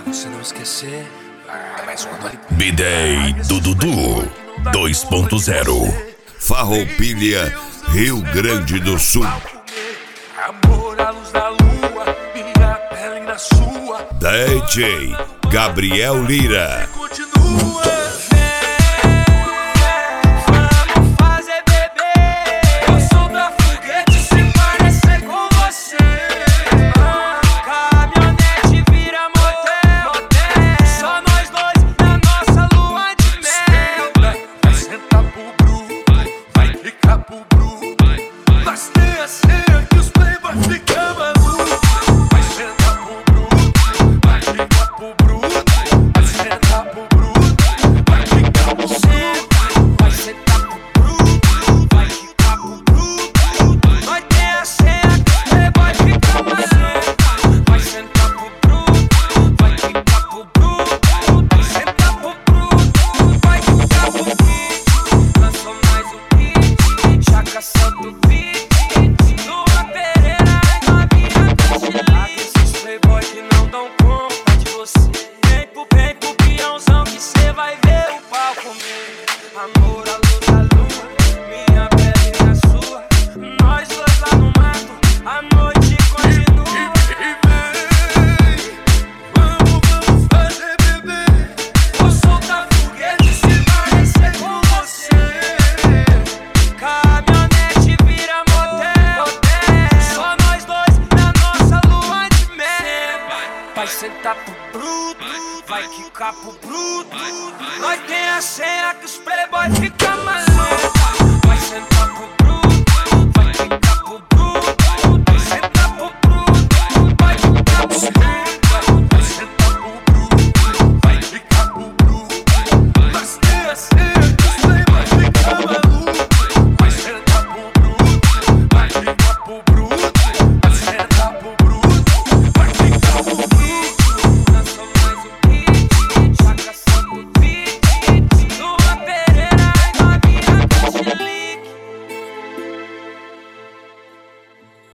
você não esquecer. Mas quando ele B-Day do Dudu 2.0 Farroupilha, Rio Grande do Sul. amor à luz da lua, minha pele na sua. DJ Gabriel Lira. Continua. Amor à luz da lua, minha pele na sua. Nós dois lá no mato, a noite continua. E vem, vamos fazer bebê. Vou soltar foguete se parecer com você. Caminhonete vira motel, só nós dois na nossa lua de mel. Vai sentar pro bruto, vai quicar pro bruto. Nós tem a senha que os playboy fica maluco. Vai sentar pro bruto.